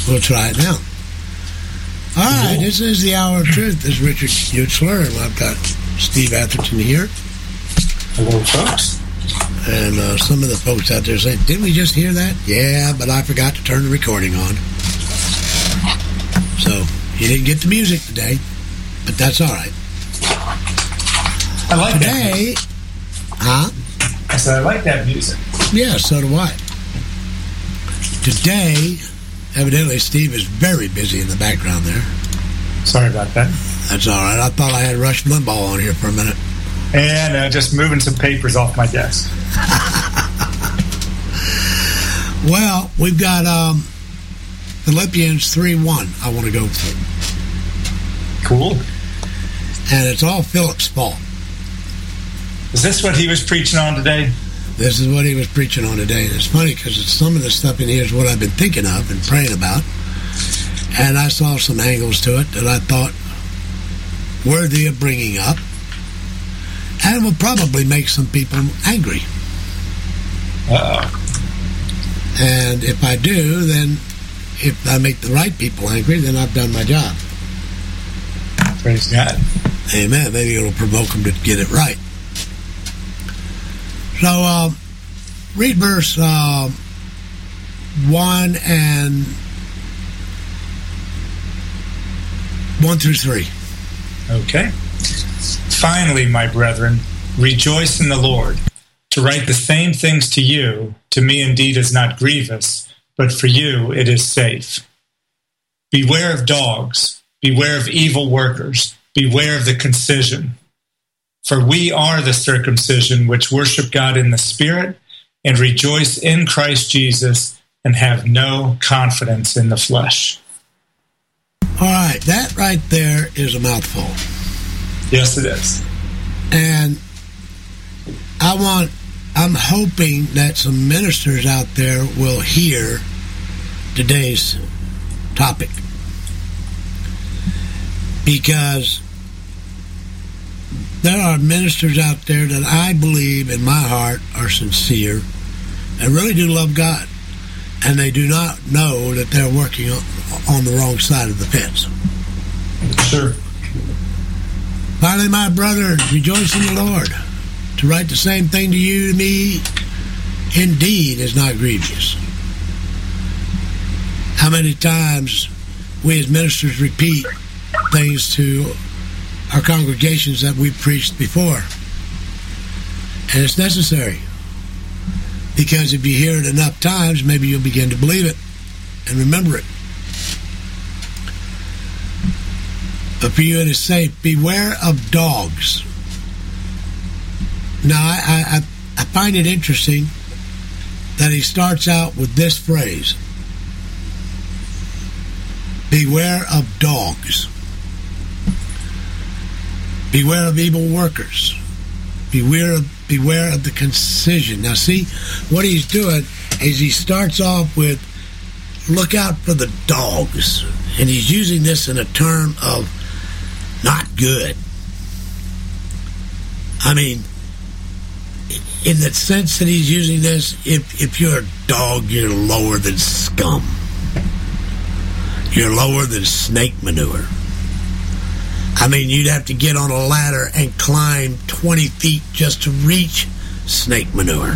We'll try it now. All right, this is the Hour of Truth. This is Richard Utzler, and I've got Steve Atherton here. Hello, folks. And some of the folks out there say, didn't we just hear that? Yeah, but I forgot to turn the recording on. So, you didn't get the music today, but that's all right. I like today, that. Huh? I said, I like that music. Yeah, so do I. Today, evidently, Steve is very busy in the background there. Sorry about that. That's all right. I thought I had Rush Limbaugh on here for a minute. And just moving some papers off my desk. Well, we've got Philippians 3:1 I want to go through. Cool. And it's all Philip's fault. Is this what he was preaching on today? This is what he was preaching on today. And it's funny because some of the stuff in here is what I've been thinking of and praying about. And I saw some angles to it that I thought worthy of bringing up. And it will probably make some people angry. Uh-oh. And if I do, then if I make the right people angry, then I've done my job. Praise God. Amen. Maybe it'll provoke them to get it right. So, read verse 1 and 1 through 3. Okay. Finally, my brethren, rejoice in the Lord. To write the same things to you, to me indeed is not grievous, but for you it is safe. Beware of dogs, beware of evil workers, beware of the concision. For we are the circumcision which worship God in the Spirit and rejoice in Christ Jesus and have no confidence in the flesh. All right, that right there is a mouthful. Yes, it is. And I'm hoping that some ministers out there will hear today's topic. Because there are ministers out there that I believe in my heart are sincere and really do love God. And they do not know that they're working on the wrong side of the fence. Sure. Finally, my brother, rejoice in the Lord. To write the same thing to you, to me, indeed is not grievous. How many times we as ministers repeat things to our congregations that we've preached before? And it's necessary. Because if you hear it enough times, maybe you'll begin to believe it and remember it. But for you it is safe. Beware of dogs. Now, I find it interesting that he starts out with this phrase. Beware of dogs. Beware of evil workers. Beware of the concision. Now, see, what he's doing is he starts off with, look out for the dogs. And he's using this in a term of not good. I mean, in the sense that he's using this, if you're a dog, you're lower than scum. You're lower than snake manure. I mean, you'd have to get on a ladder and climb 20 feet just to reach snake manure.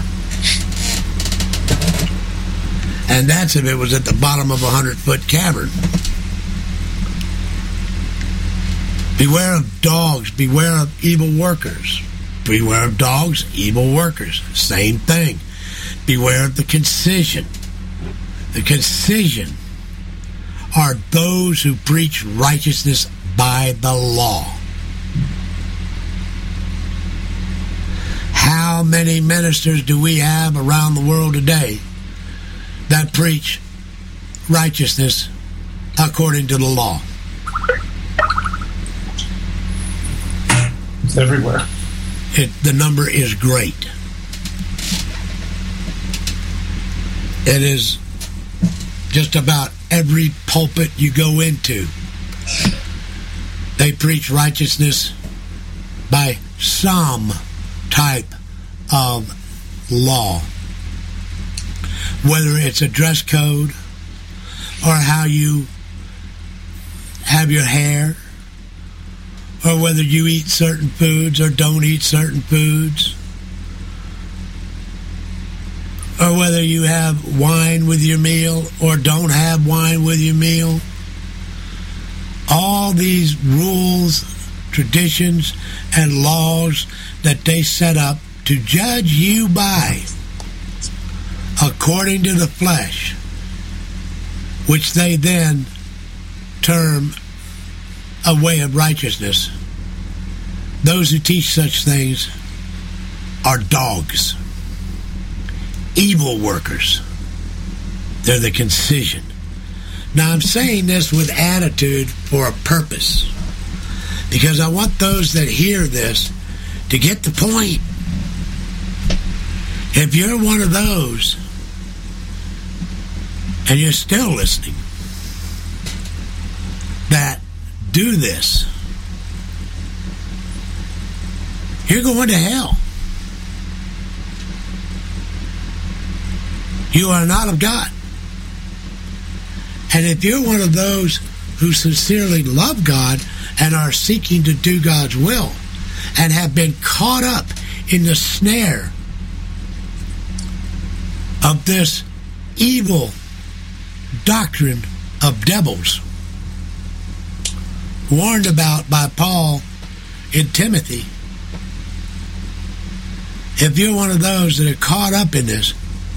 And that's if it was at the bottom of a 100-foot cavern. Beware of dogs. Beware of evil workers. Beware of dogs, evil workers. Same thing. Beware of the concision. The concision are those who preach righteousness by the law. How many ministers do we have around the world today that preach righteousness according to the law? It's everywhere. The number is great. It is just about every pulpit you go into. They preach righteousness by some type of law. Whether it's a dress code, or how you have your hair, or whether you eat certain foods or don't eat certain foods, or whether you have wine with your meal or don't have wine with your meal. All these rules, traditions, and laws that they set up to judge you by, according to the flesh, which they then term a way of righteousness. Those who teach such things are dogs, evil workers. They're the concision. Now, I'm saying this with attitude for a purpose, because I want those that hear this to get the point. If you're one of those and you're still listening, that do this, you're going to hell. You are not of God. And if you're one of those who sincerely love God and are seeking to do God's will and have been caught up in the snare of this evil doctrine of devils, warned about by Paul in Timothy, if you're one of those that are caught up in this,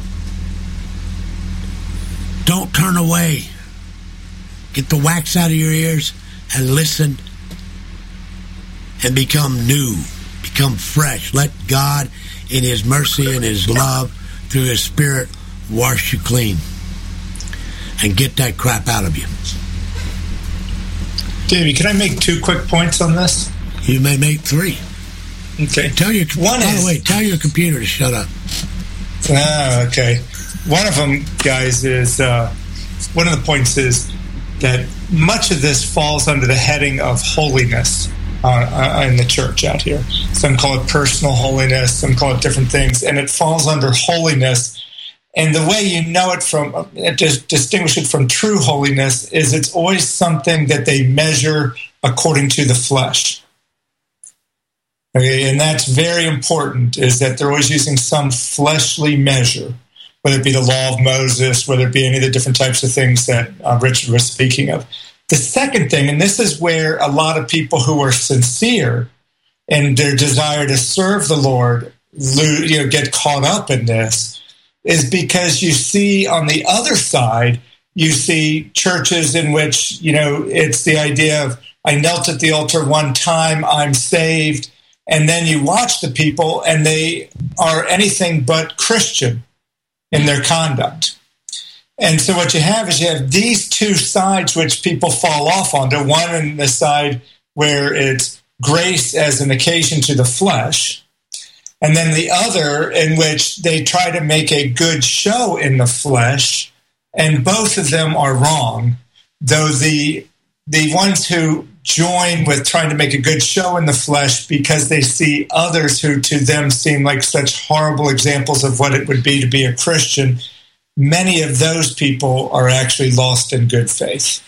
don't turn away. Get the wax out of your ears and listen and become new, become fresh. Let God in His mercy and His love through His Spirit wash you clean and get that crap out of you. Davey, can I make 2 quick points on this? You may make 3. Okay. Tell your computer to shut up. Okay. One of them, guys, is one of the points is that much of this falls under the heading of holiness in the church out here. Some call it personal holiness, some call it different things, and it falls under holiness. And the way you know it from, distinguish it from true holiness, is it's always something that they measure according to the flesh. Okay, and that's very important, is that they're always using some fleshly measure, whether it be the law of Moses, whether it be any of the different types of things that Richard was speaking of. The second thing, and this is where a lot of people who are sincere in their desire to serve the Lord get caught up in this, is because you see on the other side, you see churches in which, it's the idea of, I knelt at the altar one time, I'm saved, and then you watch the people and they are anything but Christian in their conduct. And so what you have is you have these 2 sides which people fall off onto. One in the side where it's grace as an occasion to the flesh, and then the other in which they try to make a good show in the flesh, and both of them are wrong, though the ones who join with trying to make a good show in the flesh because they see others who to them seem like such horrible examples of what it would be to be a Christian, many of those people are actually lost in good faith.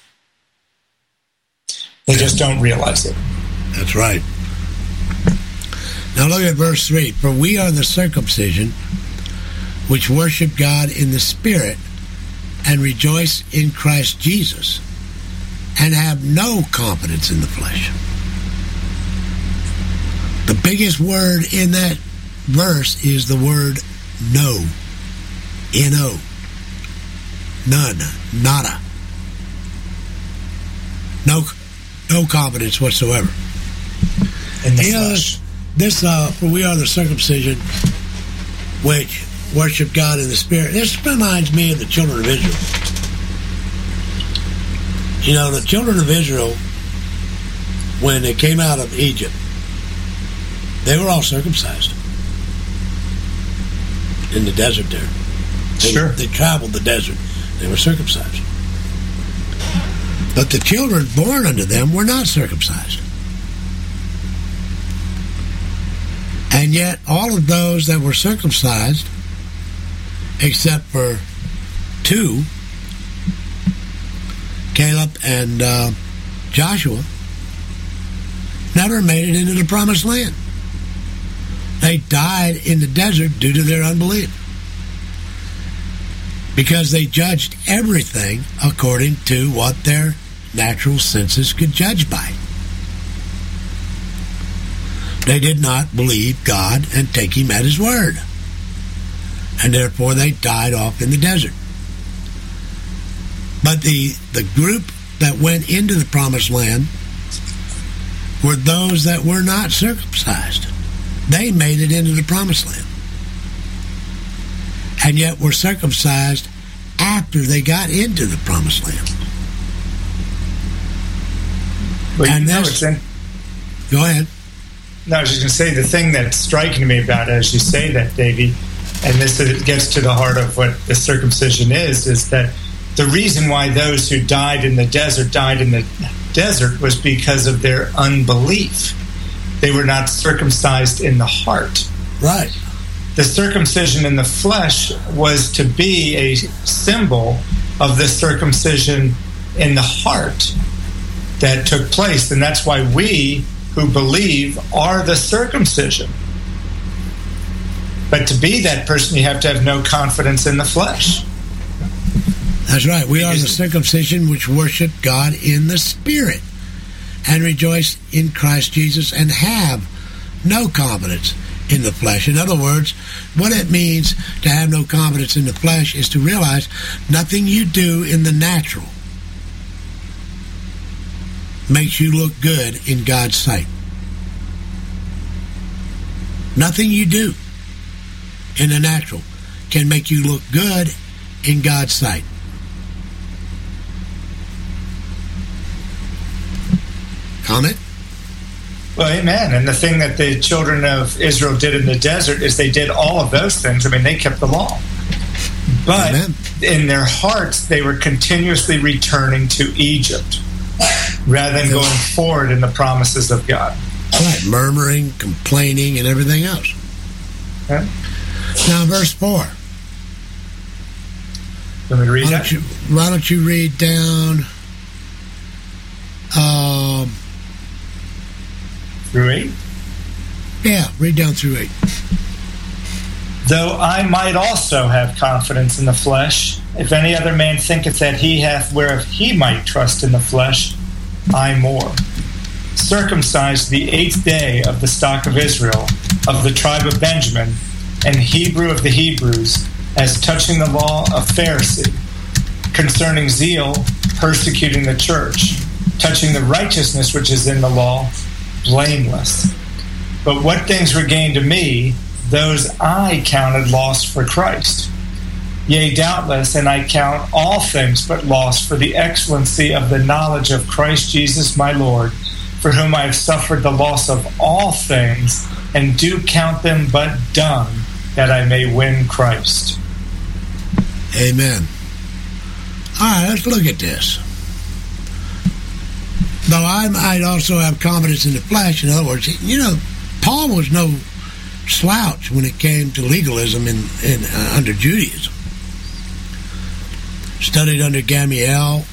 They just don't realize it. That's right. Now look at verse 3. For we are the circumcision which worship God in the Spirit and rejoice in Christ Jesus and have no confidence in the flesh. The biggest word in that verse is the word no. N-O. None. Nada. No confidence whatsoever. In the flesh. For we are the circumcision which worship God in the Spirit. This reminds me of the children of Israel. The children of Israel, when they came out of Egypt, they were all circumcised in the desert there. They traveled the desert. They were circumcised. But the children born unto them were not circumcised. And yet all of those that were circumcised, except for 2, Caleb and Joshua never made it into the promised land. They died in the desert due to their unbelief, because they judged everything according to what their natural senses could judge by. They did not believe God and take him at his word, and therefore they died off in the desert. But the group that went into the promised land were those that were not circumcised. They made it into the promised land, and yet were circumcised after they got into the promised land. Well, and go ahead. No, I was just going to say, the thing that's striking me about it, as you say that, Davey, and this gets to the heart of what the circumcision is that the reason why those who died in the desert was because of their unbelief. They were not circumcised in the heart. Right. The circumcision in the flesh was to be a symbol of the circumcision in the heart that took place. And that's why we who believe are the circumcision. But to be that person, you have to have no confidence in the flesh. That's right. We are the circumcision which worship God in the Spirit and rejoice in Christ Jesus and have no confidence in the flesh. In other words, what it means to have no confidence in the flesh is to realize nothing you do in the natural makes you look good in God's sight. Nothing you do in the natural can make you look good in God's sight. Comment? Well, amen. And the thing that the children of Israel did in the desert is they did all of those things. I mean, they kept the law. But amen. In their hearts, they were continuously returning to Egypt rather than going forward in the promises of God. Right, murmuring, complaining, and everything else. Okay. Now, verse 4. Let me read that. Why don't you read down through 8? Yeah, read down through 8. Though I might also have confidence in the flesh, if any other man thinketh that he hath whereof he might trust in the flesh, I more. Circumcised the 8th day of the stock of Israel, of the tribe of Benjamin, and Hebrew of the Hebrews, as touching the law, a Pharisee, concerning zeal, persecuting the church, touching the righteousness which is in the law, blameless. But what things were gained to me, those I counted loss for Christ. Yea, doubtless, and I count all things but loss for the excellency of the knowledge of Christ Jesus my Lord, for whom I have suffered the loss of all things, and do count them but dung, that I may win Christ. Amen. All right, let's look at this. Though I might also have confidence in the flesh, in other words, Paul was no slouch when it came to legalism under Judaism. Studied under Gamaliel,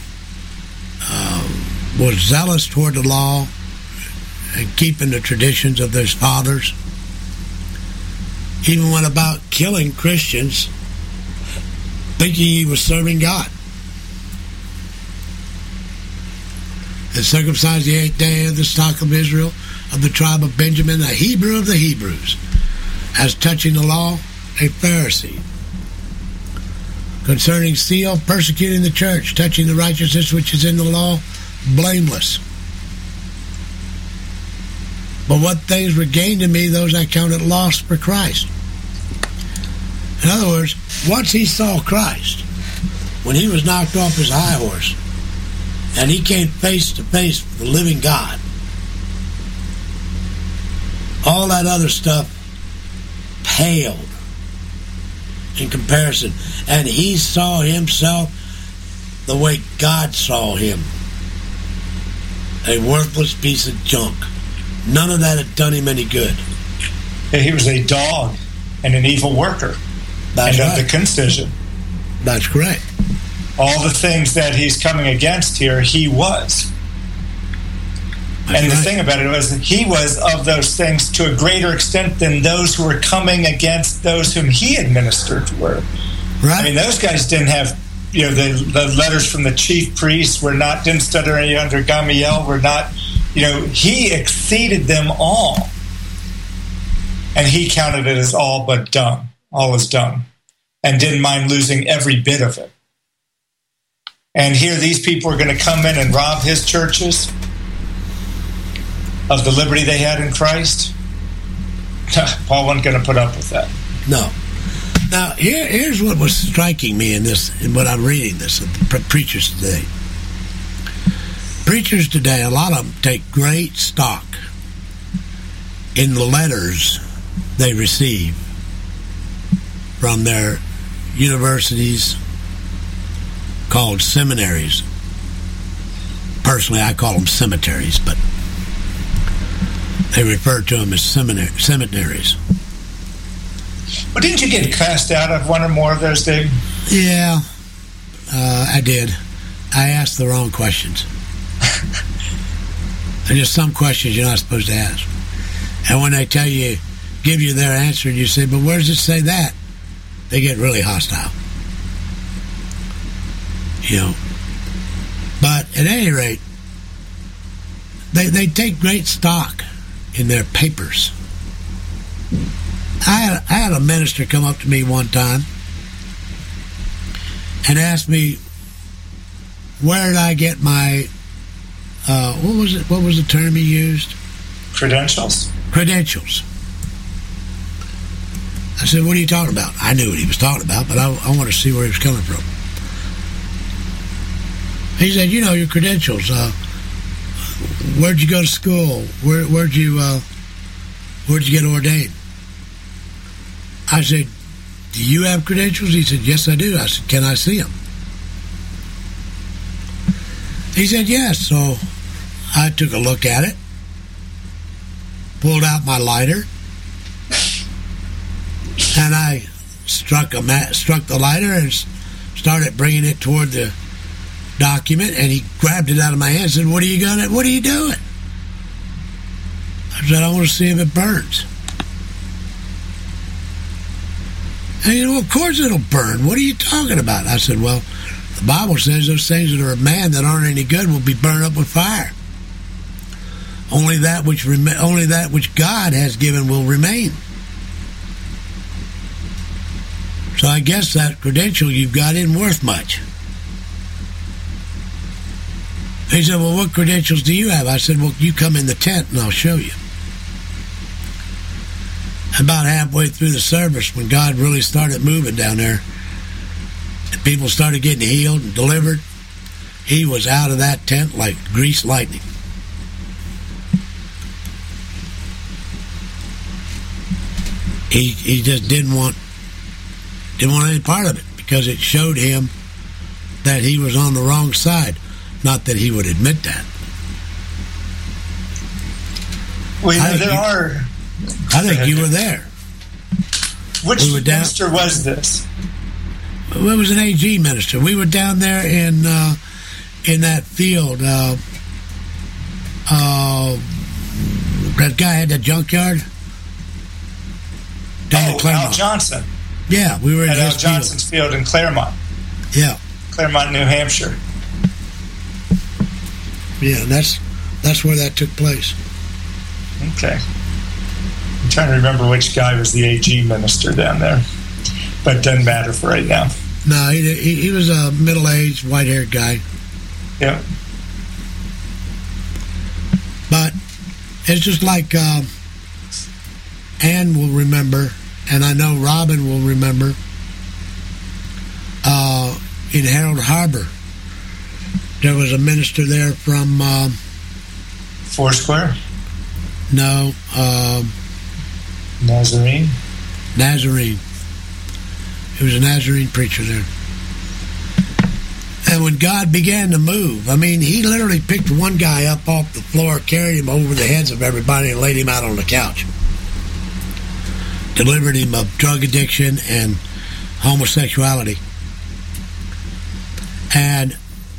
was zealous toward the law and keeping the traditions of his fathers. Even went about killing Christians, thinking he was serving God. And circumcised the 8th day of the stock of Israel, of the tribe of Benjamin, a Hebrew of the Hebrews, as touching the law, a Pharisee. Concerning zeal, persecuting the church, touching the righteousness which is in the law, blameless. But what things were gained to me, those I counted lost for Christ. In other words, once he saw Christ, when he was knocked off his high horse, and he came face to face with the living God, all that other stuff paled in comparison. And he saw himself the way God saw him. A worthless piece of junk. None of that had done him any good. He was a dog and an evil worker. That's right. Of the concision. That's correct. all the things that he's coming against here, he was. That's and the right. thing about it was that he was of those things to a greater extent than those who were coming against those whom he administered were. Right. I mean, those guys didn't have, the letters from the chief priests didn't stutter any under Gamaliel, were not, he exceeded them all. And he counted it as all but done, all is done, and didn't mind losing every bit of it. And here these people are going to come in and rob his churches of the liberty they had in Christ. Paul wasn't going to put up with that. No. Now, here's what was striking me in what I'm reading this, preachers today. Preachers today, a lot of them take great stock in the letters they receive from their universities called seminaries. Personally, I call them cemeteries, but they refer to them as seminaries. Well, didn't you get cast out of one or more of those, Dave? Yeah, I did. I asked the wrong questions. There's just some questions you're not supposed to ask. And when they give you their answer, and you say, but where does it say that? They get really hostile. But at any rate, they take great stock in their papers. I had a minister come up to me one time and asked me, where did I get my, what was the term he used? Credentials. I said, what are you talking about? I knew what he was talking about, but I wanted to see where he was coming from. He said, your credentials, where'd you go to school? Where'd you get ordained? I said, do you have credentials? He said, yes, I do. I said, can I see them? He said, yes. So I took a look at it, pulled out my lighter, and I struck the lighter and started bringing it toward the document, and he grabbed it out of my hand and said, what are you doing? I said, I want to see if it burns. And he said, well, of course it'll burn. What are you talking about? I said, well, the Bible says those things that are of man that aren't any good will be burned up with fire. Only that which God has given will remain. So I guess that credential you've got isn't worth much. He said, well, what credentials do you have? I said, well, you come in the tent and I'll show you. About halfway through the service, when God really started moving down there, and people started getting healed and delivered, he was out of that tent like greased lightning. He just didn't want any part of it, because it showed him that he was on the wrong side. Not that he would admit that. Well, I think you were there. Which minister was this? It was an AG minister. We were down there in that field. That guy had that junkyard. Al Johnson. Yeah, we were at Al Johnson's field in Claremont. Yeah, Claremont, New Hampshire. Yeah, that's where that took place. Okay. I'm trying to remember which guy was the AG minister down there, but it doesn't matter for right now. No, he was a middle-aged, white-haired guy. Yeah. But it's just like Ann will remember, and I know Robin will remember, in Harold Harbor, there was a minister there from... Foursquare? No. Nazarene? Nazarene. He was a Nazarene preacher there. And when God began to move, I mean, he literally picked one guy up off the floor, carried him over the heads of everybody, and laid him out on the couch. Delivered him of drug addiction and homosexuality. And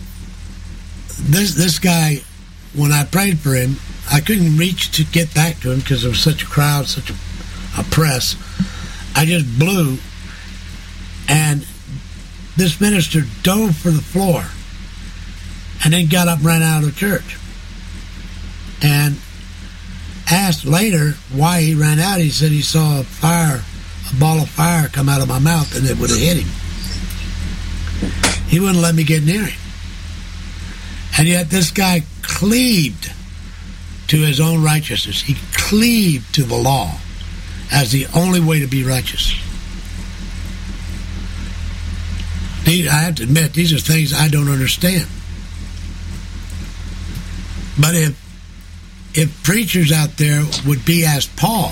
this guy, when I prayed for him, I couldn't reach to get back to him because there was such a crowd, such a press. I just blew, and this minister dove for the floor and then got up and ran out of the church. And asked later why he ran out. He said he saw a ball of fire come out of my mouth and it would have hit him. He wouldn't let me get near him. And yet this guy cleaved to his own righteousness. He cleaved to the law as the only way to be righteous. I have to admit, these are things I don't understand. But if preachers out there would be as Paul,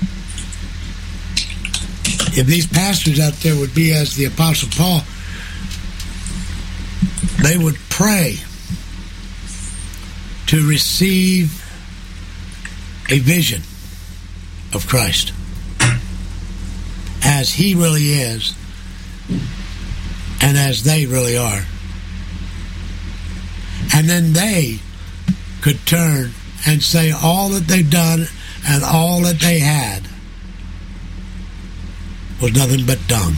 if these pastors out there would be as the Apostle Paul, they would pray to receive a vision of Christ as he really is and as they really are. And then they could turn and say all that they've done and all that they had was nothing but dung.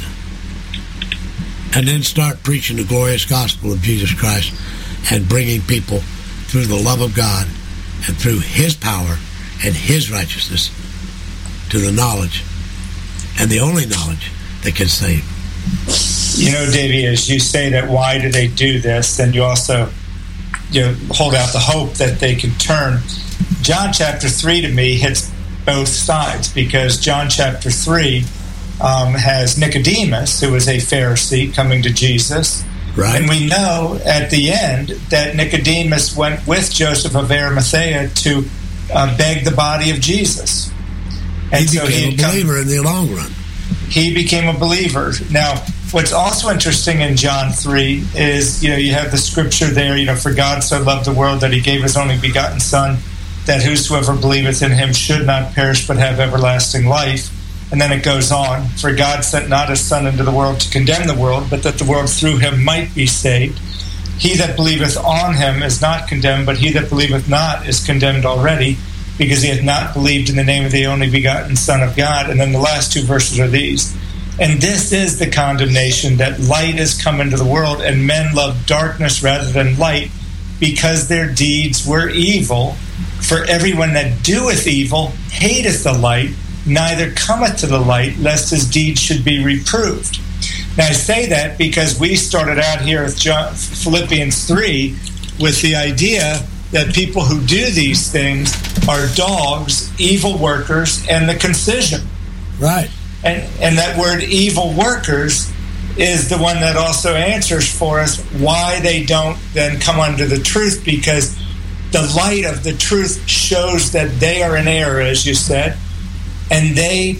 And then start preaching the glorious gospel of Jesus Christ and bringing people through the love of God and through his power and his righteousness to the knowledge and the only knowledge that can save. You know, Davey, as you say that why do they do this, then you also hold out the hope that they can turn. John chapter 3 to me hits both sides, because John chapter 3 has Nicodemus, who was a Pharisee, coming to Jesus. Right. And we know at the end that Nicodemus went with Joseph of Arimathea to beg the body of Jesus. And he became a believer in the long run. He became a believer. Now, what's also interesting in John 3 is, you have the scripture there, for God so loved the world that he gave his only begotten Son, that whosoever believeth in him should not perish but have everlasting life. And then it goes on, for God sent not his Son into the world to condemn the world, but that the world through him might be saved. He that believeth on him is not condemned, but he that believeth not is condemned already, because he hath not believed in the name of the only begotten Son of God. And then the last two verses are these. And this is the condemnation, that light is come into the world, and men love darkness rather than light, because their deeds were evil. For everyone that doeth evil hateth the light, neither cometh to the light, lest his deeds should be reproved. Now I say that because we started out here with Philippians 3 with the idea that people who do these things are dogs, evil workers, and the concision. Right. And that word evil workers is the one that also answers for us why they don't then come under the truth, because the light of the truth shows that they are in error, as you said, and they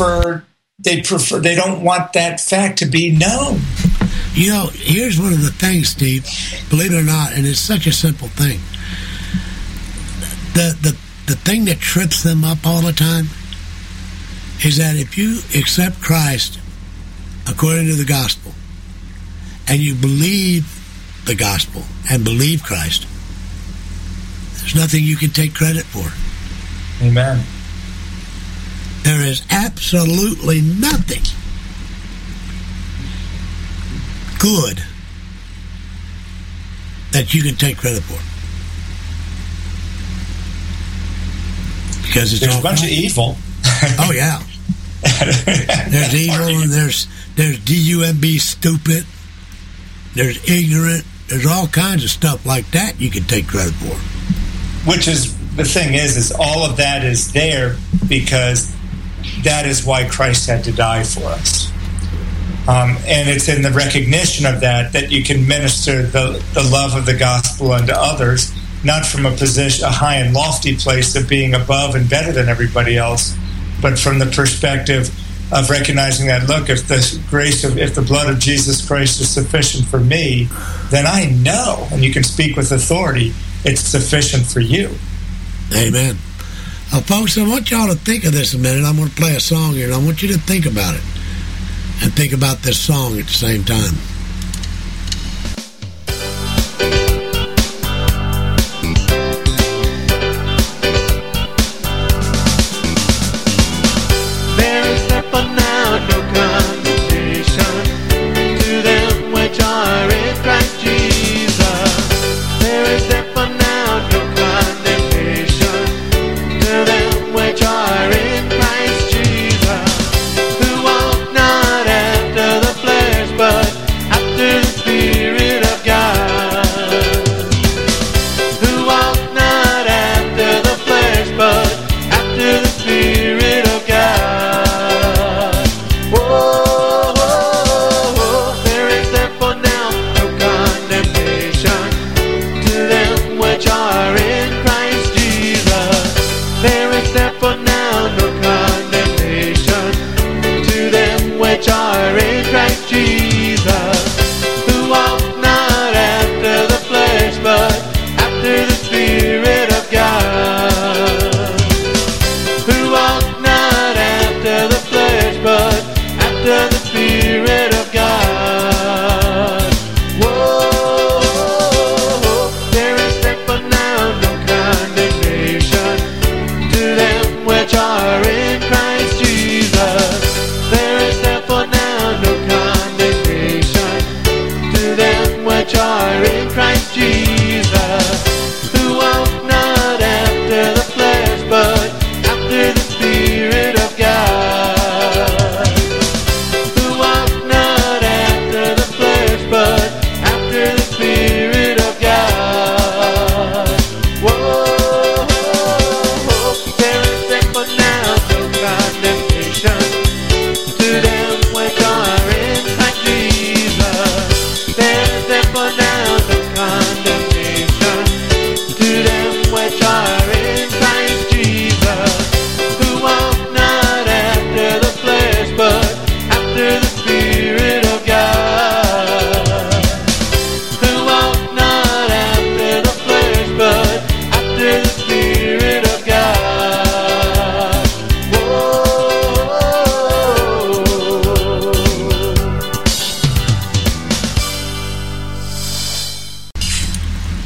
don't want that fact to be known. Here's one of the things, Steve, believe it or not, and it's such a simple thing. The thing that trips them up all the time is that if you accept Christ according to the gospel, and you believe the gospel and believe Christ, there's nothing you can take credit for. Amen. There is absolutely nothing good that you can take credit for. Because there's a bunch of evil. Oh, yeah. There's evil, and there's D-U-M-B, stupid. There's ignorant. There's all kinds of stuff like that you can take credit for. Which is, the thing is all of that is there because that is why Christ had to die for us. And it's in the recognition of that you can minister the love of the gospel unto others, not from a high and lofty place of being above and better than everybody else, but from the perspective of recognizing that, look, if the blood of Jesus Christ is sufficient for me, then I know, and you can speak with authority, it's sufficient for you. Amen. Folks, I want y'all to think of this a minute. I'm going to play a song here, and I want you to think about it. And think about this song at the same time.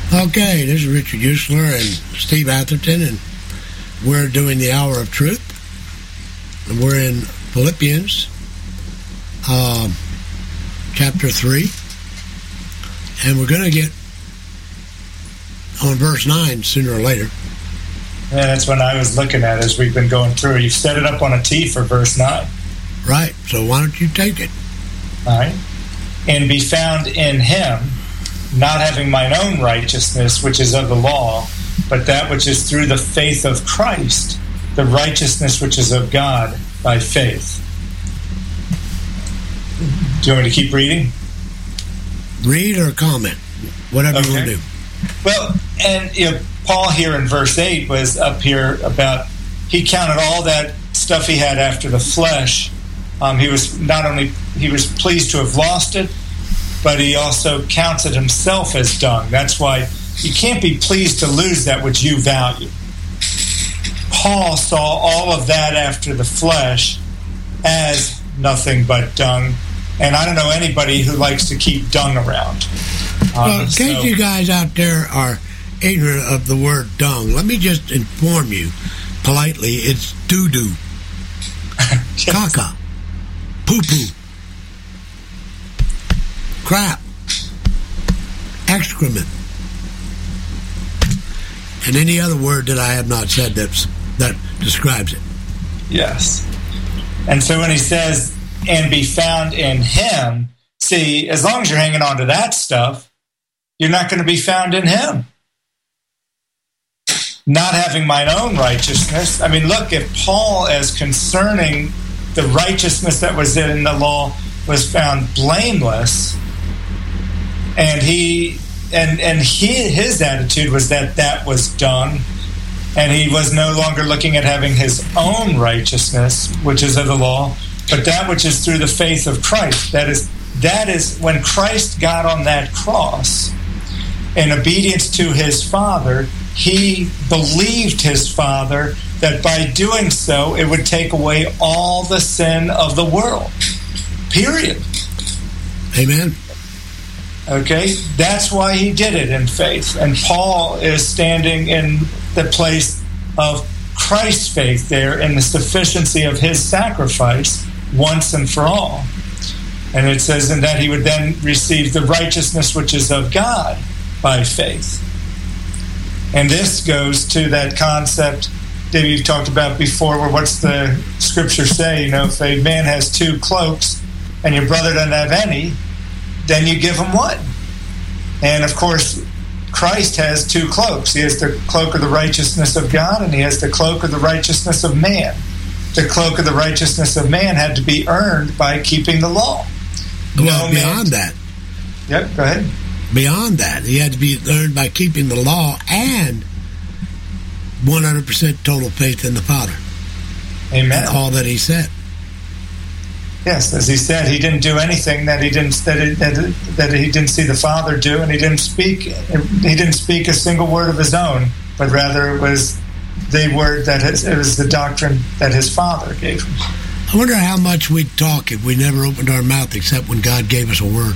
Okay, this is Richard Usler and Steve Atherton, and we're doing the Hour of Truth. And we're in Philippians, chapter 3. And we're going to get on verse 9 sooner or later. Yeah, that's what I was looking at as we've been going through. You've set it up on a T for verse 9. Right, so why don't you take it? All right. And be found in him, not having mine own righteousness, which is of the law, but that which is through the faith of Christ, the righteousness which is of God by faith. Do you want me to keep reading? Read or comment, whatever you want to do. Well, and Paul here in verse 8 was up here about, he counted all that stuff he had after the flesh. He was pleased to have lost it, but he also counted himself as dung. That's why you can't be pleased to lose that which you value. Paul saw all of that after the flesh as nothing but dung. And I don't know anybody who likes to keep dung around. Well, in case you guys out there are ignorant of the word dung, let me just inform you politely, it's doo-doo, Yes. caca, poo-poo, crap, excrement, and any other word that I have not said that describes it. Yes. And so when he says, and be found in him, see, as long as you're hanging on to that stuff, you're not going to be found in him. Not having mine own righteousness. I mean, look, if Paul, as concerning the righteousness that was in the law, was found blameless, and his attitude was that was dung, and he was no longer looking at having his own righteousness, which is of the law, but that which is through the faith of Christ. That is when Christ got on that cross, in obedience to his Father, he believed his Father that by doing so, it would take away all the sin of the world. Period. Amen. Okay? That's why he did it in faith. And Paul is standing in the place of Christ's faith there in the sufficiency of his sacrifice once and for all. And it says in that he would then receive the righteousness which is of God by faith. And this goes to that concept that you've talked about before, where what's the scripture say? If a man has 2 cloaks and your brother doesn't have any, then you give him one. And of course, Christ has 2 cloaks. He has the cloak of the righteousness of God, and he has the cloak of the righteousness of man. The cloak of the righteousness of man had to be earned by keeping the law. Well, beyond that. Yep, go ahead. Beyond that, he had to be earned by keeping the law and 100% total faith in the Father. Amen. And all that he said. Yes, as he said, he didn't do anything that he didn't see the Father do, and he didn't speak a single word of his own, but rather it was the word it was the doctrine that his Father gave him. I wonder how much we'd talk if we never opened our mouth except when God gave us a word.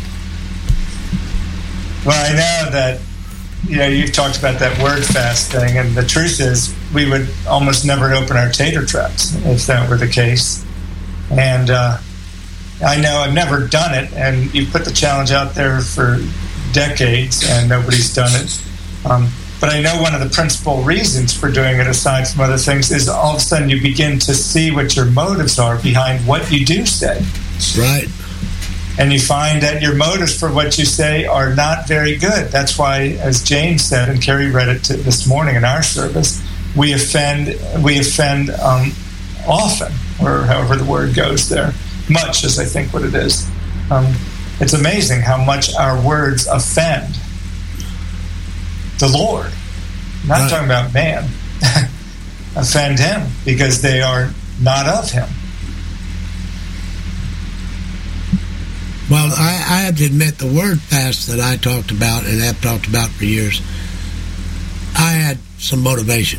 Well, I know that you've talked about that word fast thing, and the truth is we would almost never open our tater traps if that were the case. And I know I've never done it, and you've put the challenge out there for decades, and nobody's done it. But I know one of the principal reasons for doing it, aside from other things, is all of a sudden you begin to see what your motives are behind what you do say. Right. And you find that your motives for what you say are not very good. That's why, as James said, and Carrie read it this morning in our service, we offend often, or however the word goes there. Much is, I think, what it is. It's amazing how much our words offend the Lord. I'm not talking about man. Offend him because they are not of him. Well, I have to admit, the word fast that I talked about and have talked about for years, I had some motivation.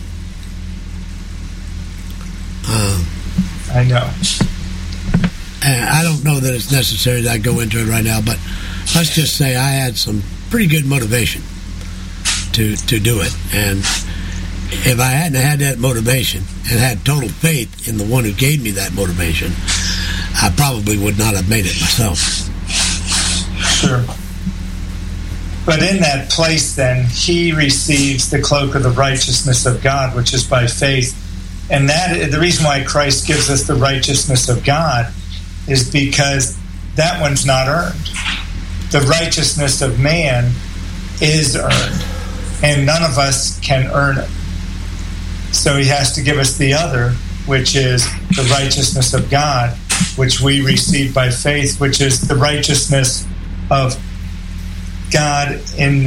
I know. And I don't know that it's necessary that I go into it right now, but let's just say I had some pretty good motivation to do it. And if I hadn't had that motivation and had total faith in the one who gave me that motivation, I probably would not have made it myself. Sure. But in that place, then, he receives the cloak of the righteousness of God, which is by faith. And that the reason why Christ gives us the righteousness of God is because that one's not earned. The righteousness of man is earned, and none of us can earn it. So he has to give us the other, which is the righteousness of God, which we receive by faith, which is the righteousness of God in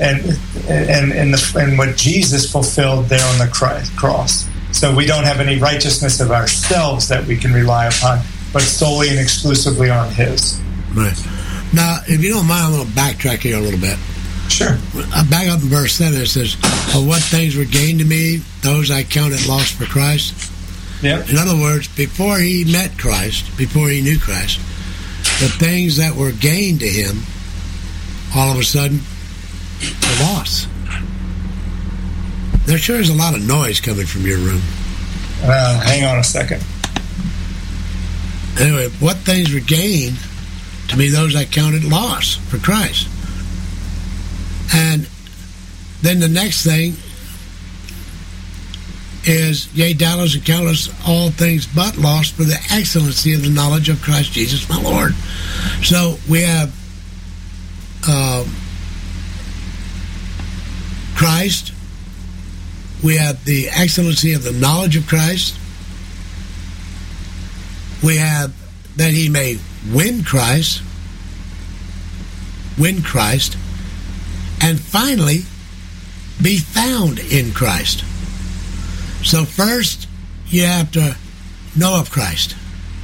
what Jesus fulfilled there on the cross. So we don't have any righteousness of ourselves that we can rely upon, but solely and exclusively on his. Right. Now, if you don't mind, I'm going to backtrack here a little bit. Sure. Back up in verse 7, it says, "For what things were gained to me, those I counted lost for Christ." Yep. In other words, before he met Christ, before he knew Christ, the things that were gained to him, all of a sudden, were lost. There sure is a lot of noise coming from your room. Hang on a second. Anyway, what things were gained to me, those I counted lost for Christ. And then the next thing is, yea, doubtless and countless all things but lost for the excellency of the knowledge of Christ Jesus my Lord. So we have Christ, we have the excellency of the knowledge of Christ, we have that he may win Christ, and finally be found in Christ. So first you have to know of Christ.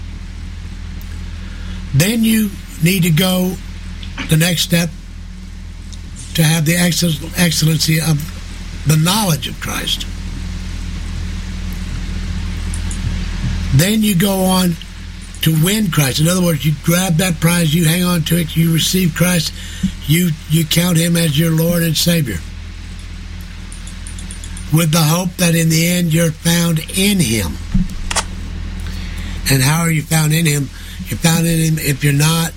Then you need to go the next step to have the excellency of the knowledge of Christ. Then you go on to win Christ. In other words, you grab that prize, you hang on to it, you receive Christ, you count him as your Lord and Savior, with the hope that in the end you're found in him. And how are you found in him? You're found in him if you're not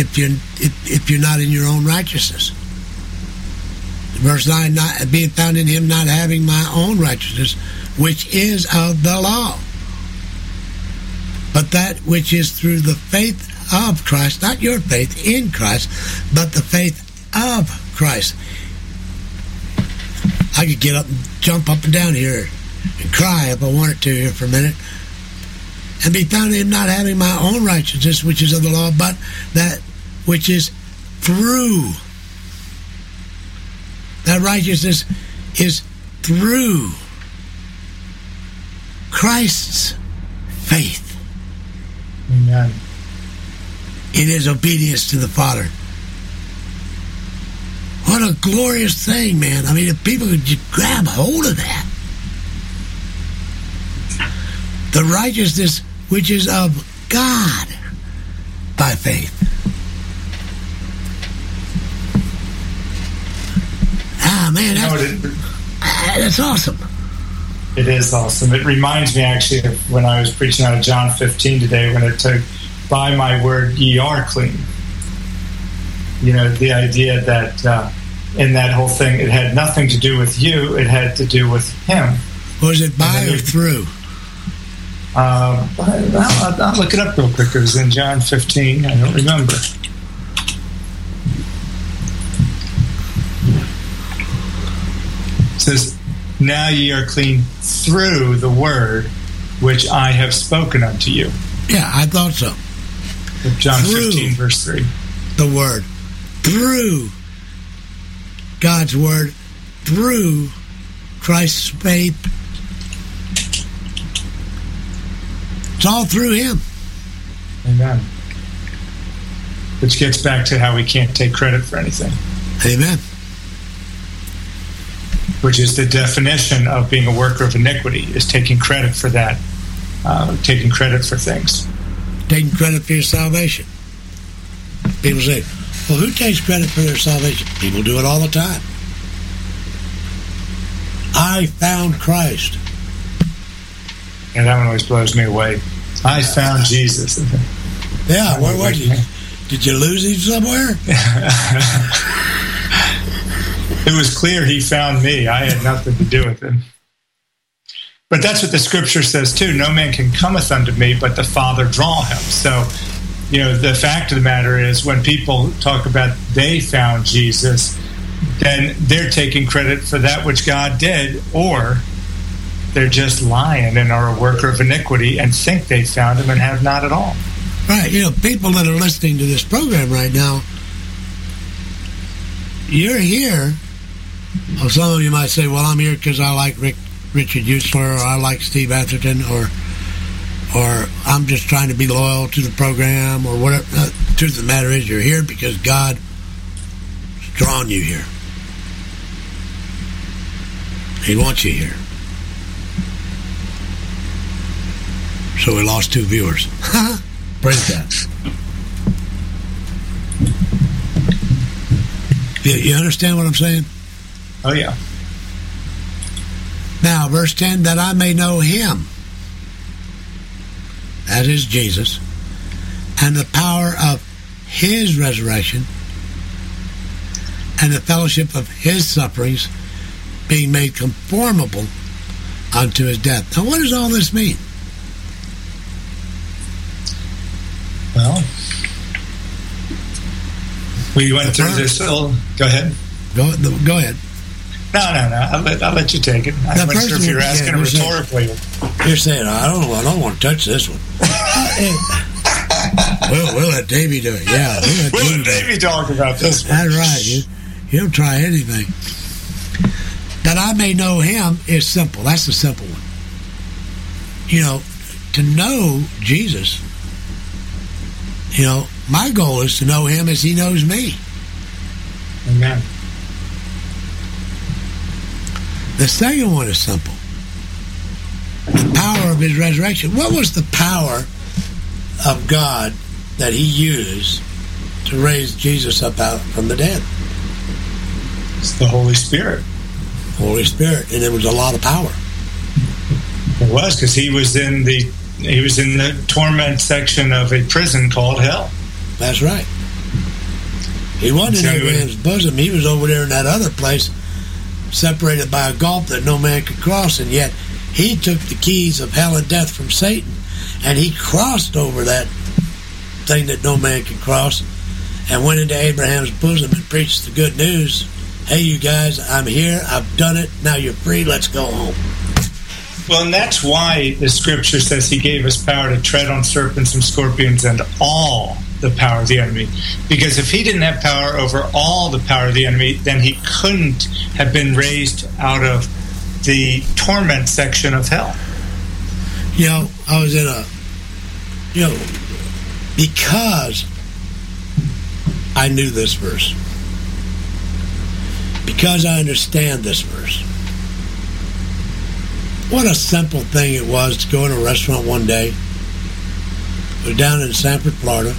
in your own righteousness. Verse 9, not being found in him, not having my own righteousness, which is of the law, but that which is through the faith of Christ, not your faith in Christ, but the faith of Christ. I could get up and jump up and down here and cry if I wanted to here for a minute. And be found in him, not having my own righteousness, which is of the law, but that which is through. That righteousness is through Christ's faith. Amen. In his obedience to the Father. What a glorious thing, man. I mean, if people could just grab hold of that. The righteousness which is of God by faith. Ah, man, that's awesome. It is awesome. It reminds me, actually, of when I was preaching out of John 15 today, when it took, "By my word, ye are clean." You know, the idea that in that whole thing, it had nothing to do with you, it had to do with him. Was it by or through? I'll look it up real quick. It was in John 15. I don't remember. It says, "Now ye are clean through the word which I have spoken unto you." Yeah, I thought so. John through 15, verse 3. The word. Through God's word. Through Christ's faith. It's all through him. Amen. Which gets back to how we can't take credit for anything. Amen. Which is the definition of being a worker of iniquity, is taking credit for that, taking credit for things. Taking credit for your salvation. People say, well, who takes credit for their salvation? People do it all the time. I found Christ. And that one always blows me away. I found Jesus. Yeah, where was he? Did you lose him somewhere? It was clear he found me. I had nothing to do with him. But that's what the scripture says too. No man can cometh unto me, but the Father draw him. So, the fact of the matter is, when people talk about they found Jesus, then they're taking credit for that which God did, or they're just lying and are a worker of iniquity and think they found him and have not at all. Right. People that are listening to this program right now, you're here. Well, some of you might say, well, I'm here because I like Richard Usler, or I like Steve Atherton, or I'm just trying to be loyal to the program, or whatever. The truth of the matter is, you're here because God has drawn you here. He wants you here. So we lost 2 viewers. Praise God. You understand what I'm saying? Oh, yeah. Now, verse 10, that I may know him, that is Jesus, and the power of his resurrection, and the fellowship of his sufferings, being made conformable unto his death. Now, what does all this mean? Well, we went through this. Go ahead. Go ahead. No. I'll let you take it. I wasn't sure if you were asking it rhetorically. You're saying, I don't want to touch this one. We'll let Davey do it. Yeah, we'll let Davey talk about this one. That's right. He'll try anything. That I may know him is simple. That's the simple one. To know Jesus, my goal is to know him as he knows me. Amen. The second one is simple. The power of his resurrection. What was the power of God that he used to raise Jesus up out from the dead? It's the Holy Spirit. Holy Spirit, and it was a lot of power. It was, because he was in the torment section of a prison called hell. That's right. He wasn't in Abraham's bosom. He was over there in that other place, separated by a gulf that no man could cross, and yet he took the keys of hell and death from Satan, and he crossed over that thing that no man could cross, and went into Abraham's bosom and preached the good news. Hey, you guys, I'm here. I've done it. Now you're free. Let's go home. Well, and that's why the scripture says he gave us power to tread on serpents and scorpions and all the power of the enemy. Because if he didn't have power over all the power of the enemy, then he couldn't have been raised out of the torment section of hell. I was in a, because I knew this verse, because I understand this verse. What a simple thing it was to go in a restaurant one day. We're down in Sanford, Florida,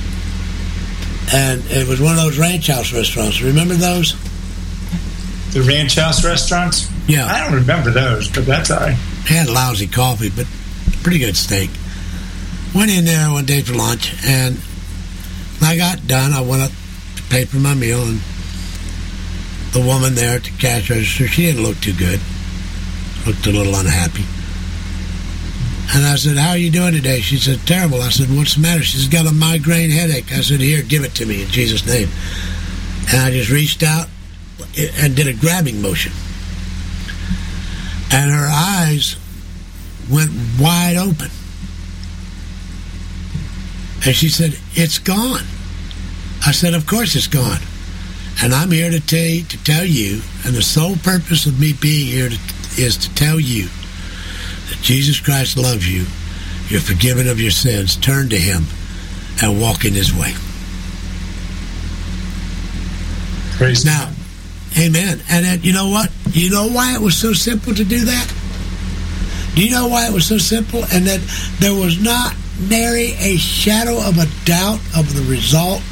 and it was one of those ranch house restaurants. Remember those? The ranch house restaurants? Yeah. I don't remember those, but that's all right. They had lousy coffee, but pretty good steak. Went in there one day for lunch, and when I got done, I went up to pay for my meal, and the woman there at the cash register, she didn't look too good. Looked a little unhappy. And I said, how are you doing today? She said, terrible. I said, what's the matter? She said, got a migraine headache. I said, here, give it to me in Jesus' name. And I just reached out and did a grabbing motion. And her eyes went wide open. And she said, it's gone. I said, of course it's gone. And I'm here to tell you, and the sole purpose of me being here is to tell you that Jesus Christ loves you. You're forgiven of your sins. Turn to him and walk in his way. Praise now, God. Amen. And then, you know what? You know why it was so simple to do that? Do you know why it was so simple? And that there was not nary a shadow of a doubt of the result,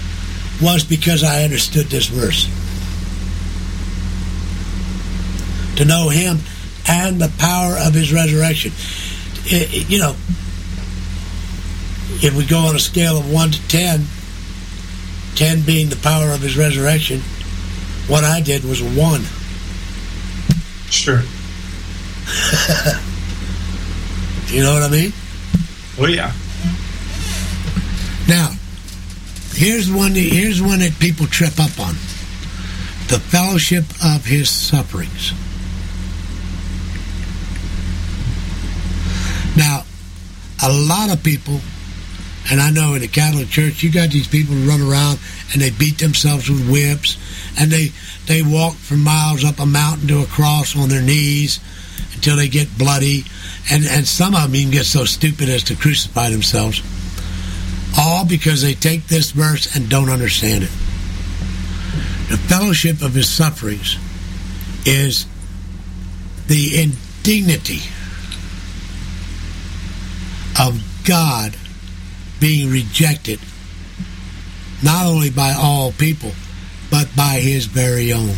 was because I understood this verse. to know him and the power of his resurrection. You know, if we go on a scale of 1 to 10, 10 being the power of his resurrection, what I did was 1. Sure. You know what I mean? Oh, yeah. Now, here's one that people trip up on. The fellowship of his sufferings. Now, a lot of people, and I know in the Catholic Church, you got these people who run around and they beat themselves with whips, and they walk for miles up a mountain to a cross on their knees until they get bloody, and some of them even get so stupid as to crucify themselves, all because they take this verse and don't understand it. The fellowship of his sufferings is the indignity of God being rejected, not only by all people, but by his very own.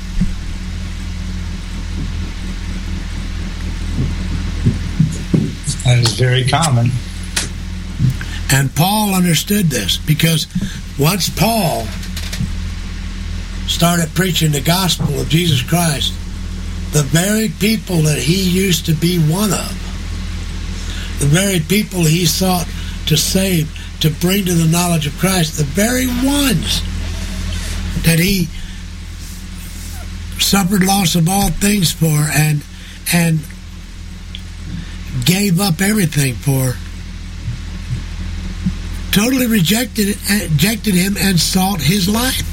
That is very common. And Paul understood this, because once Paul started preaching the gospel of Jesus Christ, the very people that he used to be one of, the very people he sought to save, to bring to the knowledge of Christ, the very ones that he suffered loss of all things for and gave up everything for, totally rejected him and sought his life.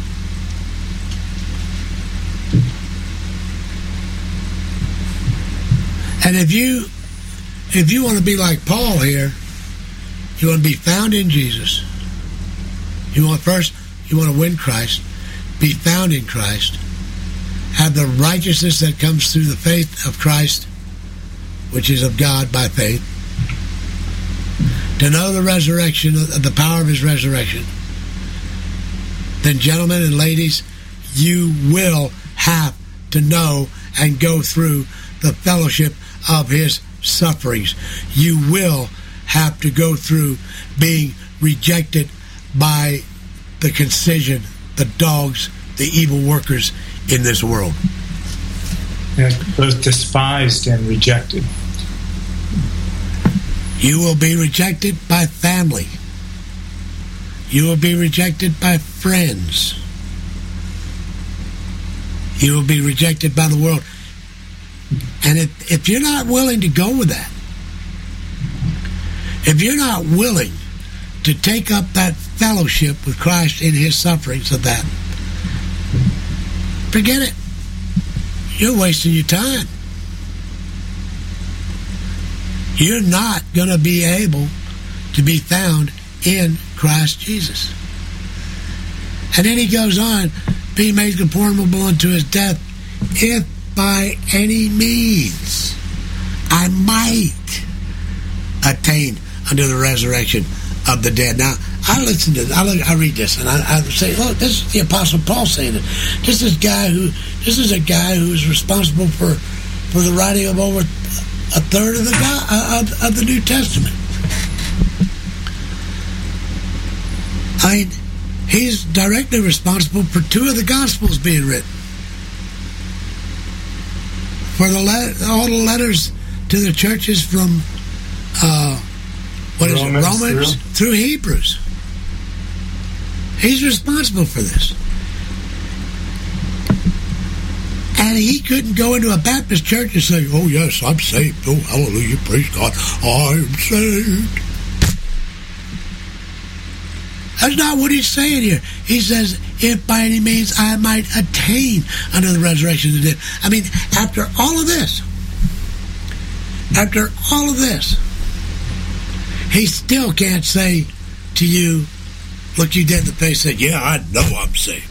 And if you want to be like Paul here, you want to be found in Jesus. You want to win Christ, be found in Christ, have the righteousness that comes through the faith of Christ, which is of God by faith, to know the resurrection, the power of his resurrection, then gentlemen and ladies, you will have to know and go through the fellowship of his sufferings. You will have to go through being rejected by the concision, the dogs, the evil workers in this world. Yeah, both despised and rejected. You will be rejected by family. You will be rejected by friends. You will be rejected by the world. And if you're not willing to go with that, if you're not willing to take up that fellowship with Christ in his sufferings of that, forget it. You're wasting your time. You're not going to be able to be found in Christ Jesus. And then he goes on, being made conformable unto his death, if by any means I might attain unto the resurrection of the dead. Now, I listen to this, I read this, and I say, look, this is the Apostle Paul saying it. This is a guy who is responsible for the writing of over a third of the New Testament. I mean, he's directly responsible for 2 of the Gospels being written, for all the letters to the churches from Romans through Hebrews. He's responsible for this. And he couldn't go into a Baptist church and say, oh yes, I'm saved. Oh, hallelujah, praise God, I'm saved. That's not what he's saying here. He says, if by any means I might attain unto the resurrection of the dead. I mean, after all of this, he still can't say to you, look you dead in the face and say, yeah, I know I'm saved.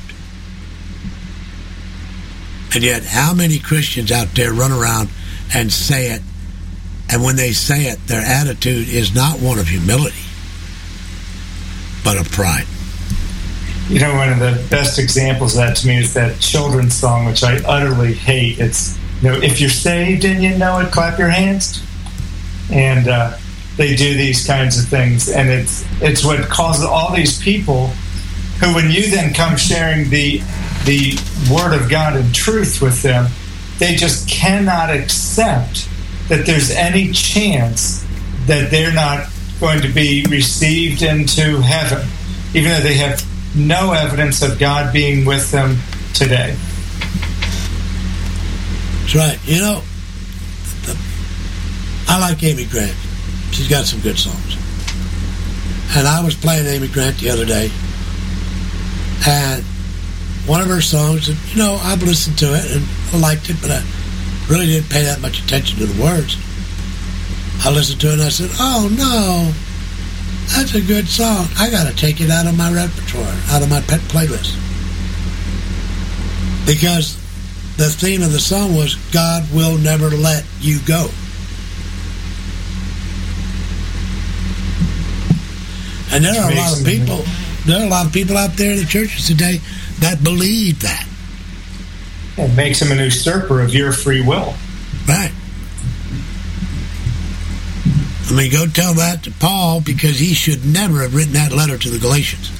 And yet, how many Christians out there run around and say it, and when they say it, their attitude is not one of humility, but of pride. You know, one of the best examples of that to me is that children's song, which I utterly hate. It's if you're saved and you know it, clap your hands. And they do these kinds of things. And it's what causes all these people who, when you then come sharing the Word of God in truth with them, they just cannot accept that there's any chance that they're not going to be received into heaven, even though they have no evidence of God being with them today. That's right. I like Amy Grant. She's got some good songs. And I was playing Amy Grant the other day, and one of her songs, I've listened to it and I liked it, but I really didn't pay that much attention to the words. I listened to it and I said, oh no, that's a good song. I got to take it out of my repertoire, out of my pet playlist. Because the theme of the song was, God will never let you go. And there are a lot of people out there in the churches today that believe that. It makes him an usurper of your free will. Right. I mean, go tell that to Paul, because he should never have written that letter to the Galatians.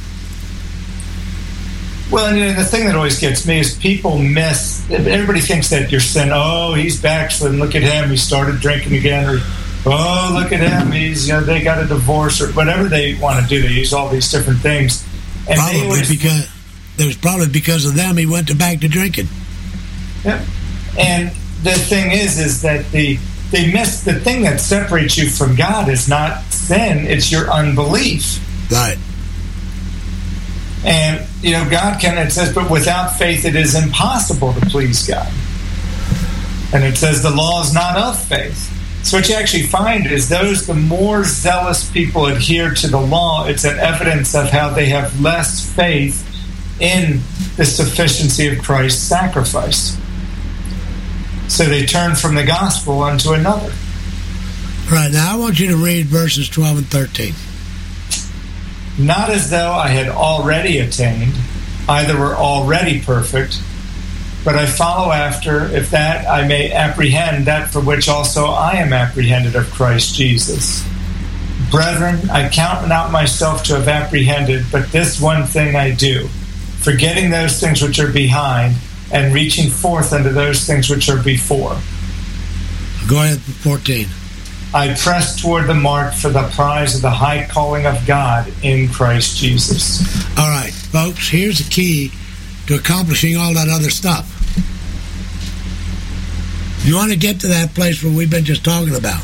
Well, and the thing that always gets me is people everybody thinks that you're saying, oh, he's backslidden, look at him, he started drinking again, or oh, look at him, he's they got a divorce, or whatever they want to do. They use all these different things. And probably because of them he went back to drinking. Yep. And the thing is that they miss the thing that separates you from God is not sin, it's your unbelief. Right. And God it says, but without faith it is impossible to please God. And it says the law is not of faith. So what you actually find is the more zealous people adhere to the law, it's an evidence of how they have less faith in the sufficiency of Christ's sacrifice. So they turn from the gospel unto another. Right, now I want you to read verses 12 and 13. Not as though I had already attained, either were already perfect, but I follow after, if that I may apprehend that for which also I am apprehended of Christ Jesus. Brethren, I count not myself to have apprehended, but this one thing I do, forgetting those things which are behind, and reaching forth unto those things which are before. Go ahead, 14. I press toward the mark for the prize of the high calling of God in Christ Jesus. All right, folks, here's the key to accomplishing all that other stuff. You want to get to that place where we've been just talking about,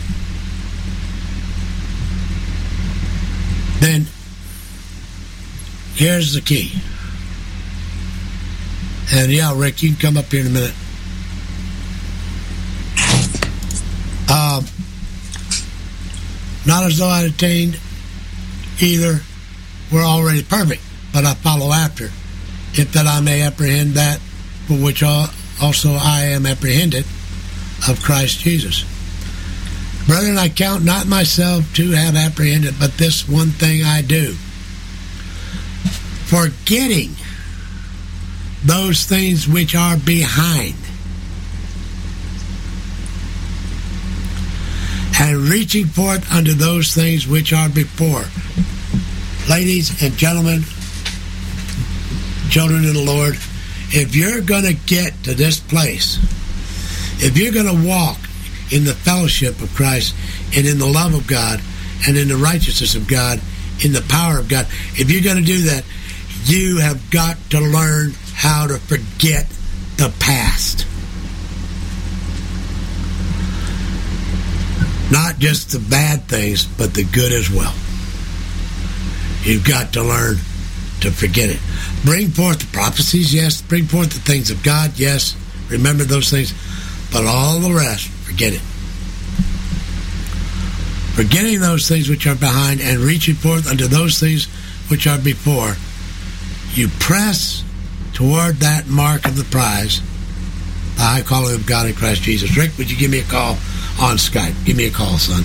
then here's the key. And yeah, Rick, you can come up here in a minute. Not as though I attained, either were already perfect, but I follow after, if that I may apprehend that for which also I am apprehended of Christ Jesus. Brethren, I count not myself to have apprehended, but this one thing I do, forgetting those things which are behind, and reaching forth unto those things which are before. Ladies and gentlemen, children of the Lord, if you're going to get to this place, if you're going to walk in the fellowship of Christ and in the love of God and in the righteousness of God, in the power of God, if you're going to do that, you have got to learn how to forget the past. Not just the bad things, but the good as well. You've got to learn to forget it. Bring forth the prophecies, yes. Bring forth the things of God, yes. Remember those things. But all the rest, forget it. Forgetting those things which are behind and reaching forth unto those things which are before, you press toward that mark of the prize, the high calling of God in Christ Jesus. Rick, would you give me a call on Skype? Give me a call, son.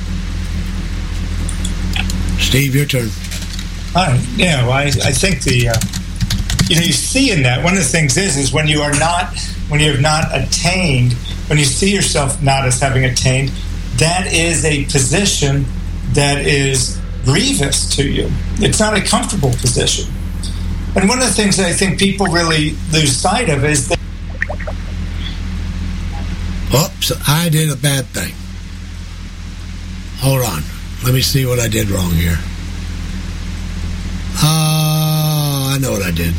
Steve, your turn. Yeah, well, I think you see in that, one of the things is when you have not attained, when you see yourself not as having attained, that is a position that is grievous to you. It's not a comfortable position. And one of the things that I think people really lose sight of is that... Oops, I did a bad thing. Hold on. Let me see what I did wrong here. I know what I did.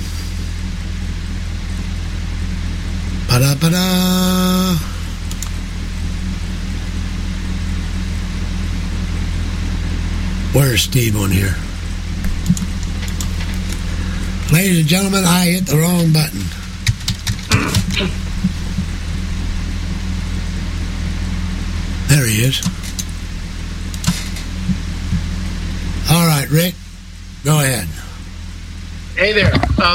Ba-da-ba-da. Where's Steve on here? Ladies and gentlemen, I hit the wrong button. There he is. All right, Rick, go ahead. Hey there.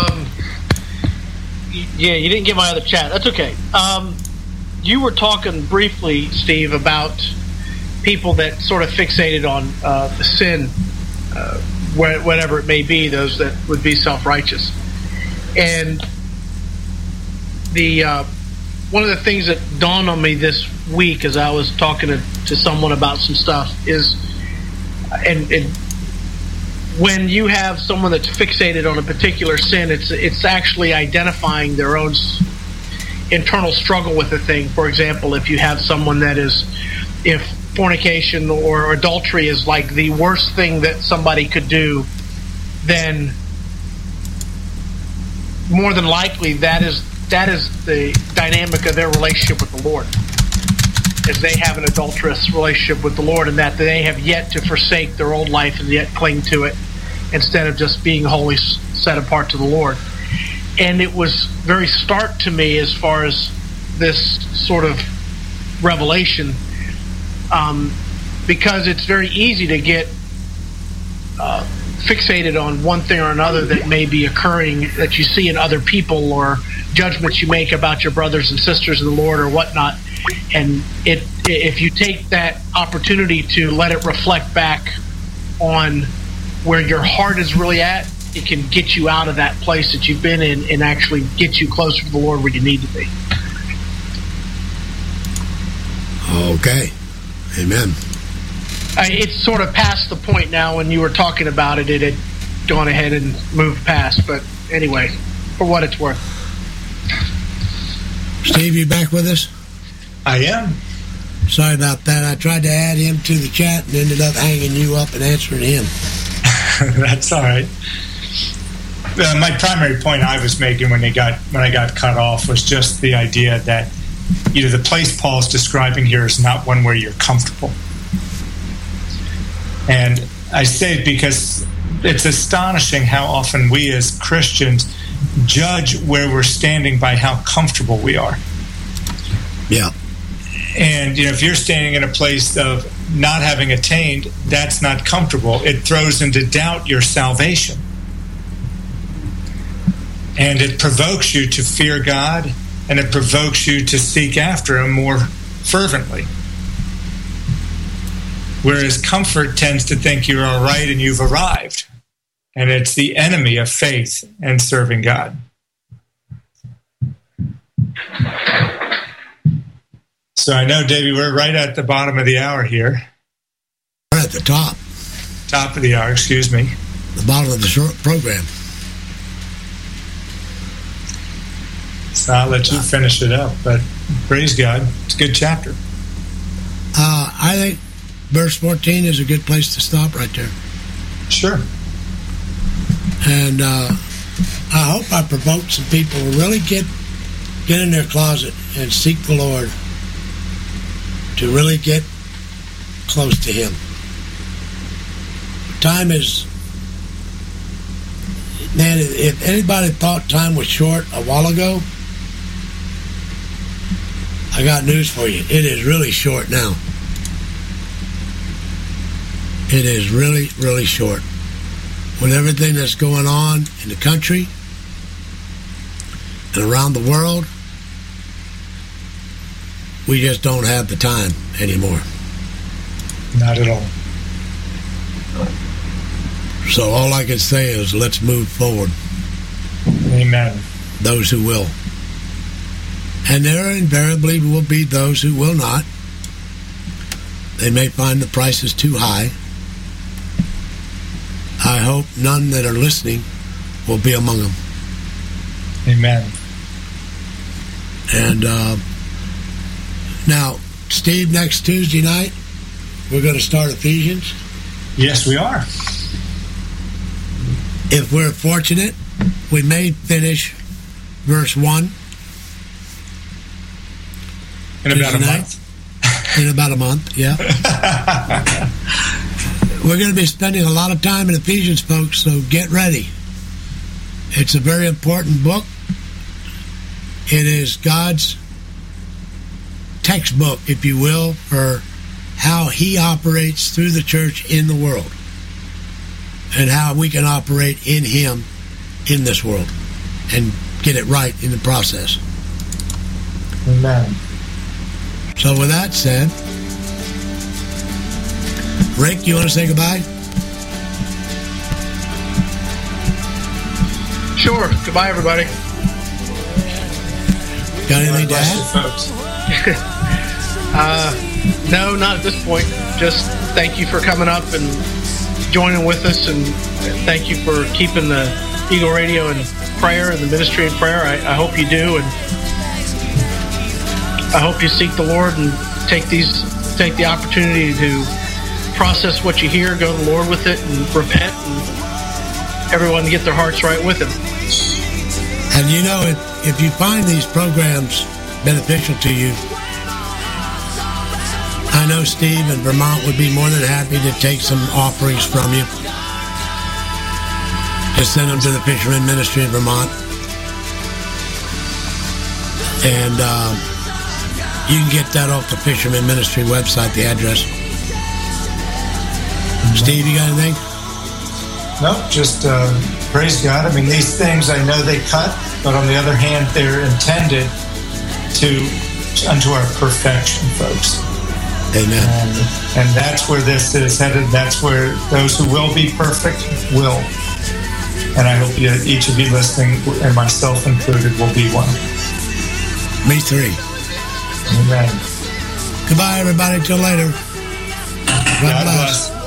Yeah, you didn't get my other chat. That's okay. You were talking briefly, Steve, about people that sort of fixated on the sin, whatever it may be, those that would be self-righteous. And the one of the things that dawned on me this week as I was talking to someone about some stuff is, and when you have someone that's fixated on a particular sin, it's actually identifying their own internal struggle with the thing. For example, if you have someone that is, if fornication or adultery is like the worst thing that somebody could do, then more than likely that is the dynamic of their relationship with the Lord, is they have an adulterous relationship with the Lord, and that they have yet to forsake their old life and yet cling to it instead of just being wholly set apart to the Lord. And it was very stark to me as far as this sort of revelation, because it's very easy to get fixated on one thing or another that may be occurring, that you see in other people, or judgments you make about your brothers and sisters in the Lord or whatnot. And if you take that opportunity to let it reflect back on where your heart is really at, it can get you out of that place that you've been in and actually get you closer to the Lord where you need to be. Okay. Amen. It's sort of past the point now. When you were talking about it, it had gone ahead and moved past. But anyway, for what it's worth. Steve, you back with us? I am. Sorry about that. I tried to add him to the chat and ended up hanging you up and answering him. That's all right. My primary point I was making when I got cut off was just the idea that, you know, the place Paul's describing here is not one where you're comfortable. And I say it because it's astonishing how often we as Christians judge where we're standing by how comfortable we are. Yeah. And, you know, if you're standing in a place of not having attained, that's not comfortable. It throws into doubt your salvation. And it provokes you to fear God, and it provokes you to seek after Him more fervently. Whereas comfort tends to think you're all right and you've arrived. And it's the enemy of faith and serving God. So I know, Davey, we're right at the bottom of the hour here. We're at the top. Top of the hour, excuse me. The bottom of the short program. So I'll let you finish it up, but praise God. It's a good chapter. I think verse 14 is a good place to stop right there. Sure. And I hope I provoked some people to really get in their closet and seek the Lord, to really get close to Him. Time is, man, if anybody thought time was short a while ago, I got news for you. It is really short now. It is really, really short. With everything that's going on in the country and around the world, we just don't have the time anymore. Not at all. So all I can say is let's move forward. Amen. Those who will. And there invariably will be those who will not. They may find the prices too high. I hope none that are listening will be among them. Amen. And now, Steve, next Tuesday night, we're going to start Ephesians. Yes, we are. If we're fortunate, we may finish verse 1. In about a month. In about a month, yeah. We're going to be spending a lot of time in Ephesians, folks, so get ready. It's a very important book. It is God's textbook, if you will, for how he operates through the church in the world and how we can operate in him in this world and get it right in the process. Amen. So with that said, Rick, you want to say goodbye? Sure. Goodbye, everybody. Got anything to add? Folks. No, not at this point. Just thank you for coming up and joining with us, and thank you for keeping the Eagle Radio in prayer and the ministry in prayer. I hope you do, and I hope you seek the Lord and take the opportunity to process what you hear, go to the Lord with it, and repent, and everyone get their hearts right with him. And you know, if you find these programs beneficial to you, I know Steve in Vermont would be more than happy to take some offerings from you. Just send them to the Fisherman Ministry in Vermont. And you can get that off the Fisherman Ministry website, the address. Steve, you got anything? No, just praise God. I mean, these things, I know they cut, but on the other hand, they're intended unto our perfection, folks. Amen. And that's where this is headed. That's where those who will be perfect will. And I hope each of you listening, and myself included, will be one. Me three. Amen. Goodbye, everybody. Till later. God bless.